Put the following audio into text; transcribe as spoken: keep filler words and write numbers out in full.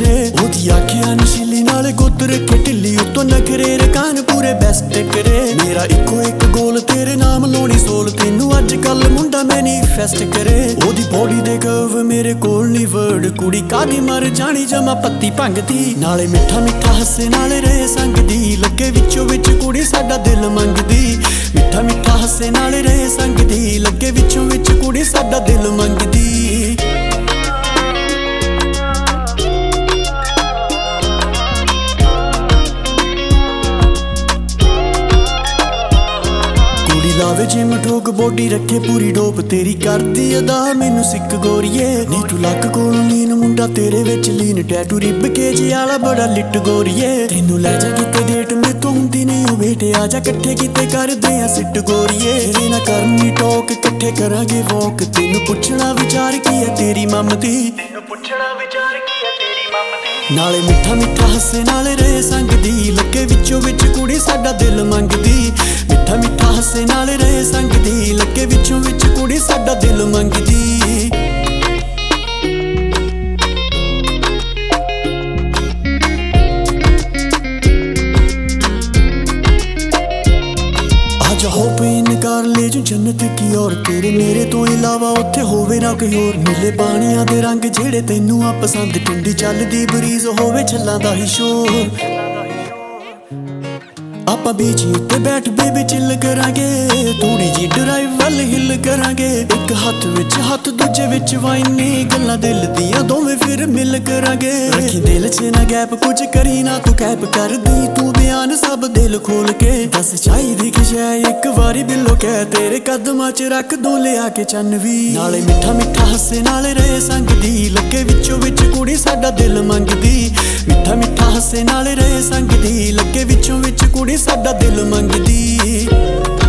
करे ओदी आखिया नशीली नाले गुत रखे ढिली उतो नखरे रकान पूरे बेस्ट करे मेरा इको एक गोल तेरे नाम लोनी सोल तेनू अज कल मुंडा मैनीफेस्ट करे ओदी बॉडी दे कर्व मेरे कोल नी वर्ड कुड़ी कादी मर जानी जमा पत्ती भंगदी नाले मिठा मिठा हसे नाले रहे संगदी लगे विचों विच कुड़ी साडा दिल मंगदी मिठा मिठा हसे नाले रहे संगदी लगे विचों विच कुड़ी साडा दिल मंगदी लावे जिम ठोक बॉडी रखे पूरी डोप तेरी करदी अदा मैनू सिक गोरीए नी तू लक कोलों लीन मुंडा तेरे विच लीन टैटू रिब के जी आला बड़ा लिट गोरीए तेनू लै जा किते डेट में तू हुंदी नहीं हो बेटे आजा कट्ठे किते करदे आ सिट गोरीए तेरे ना करनी टोक कट्ठे करांगे वॉक तेनू पुछना विचार की है तेरी मम दी तेनू पुछना विचार की है तेरी मम दी नाले मिठा मिठा हसे नाले रहे संगदी लगे विचों विच कुड़ी साडा दिल मंगदी मिठा मिठा हसे नाले रहे संगदी लगे विचों विच कुड़ी साडा दिल मंगदी होप इनकार ले जू जन्नत की और तेरे मेरे तो इलावा उत्थे होवे ना कोई होर नीले पानियां दे रंग जेड़े तैनू आ पसंद ठंडी चलदी बरीज होवे छल्लां दा ही शोर आपां बीच उत्ते बैठ बेबी चिल करांगे थोड़ी जी ड्राइव वल हिल करांगे एक हत्थ विच हत्थ दूजे विच वाइनी गल्लां दिल दियां दोवें फिर मिल करांगे रखी दिल च ना गैप कुछ करी ना तू कैप कर दी तू बयान सब दिल खोल के दस चाहिदी कि शै एक वारी बिलो कह तेरे कदमां च रख दो लिया के चन्नवी नाले मिठा मिठा हसे नाले रहे संगदी लगे विचों विच कुड़ी साडा दिल मंगदी मिठा मिठा हसे नाले रहे संगदी लगे विचों विच कुड़ी साडा दिल मंगदी।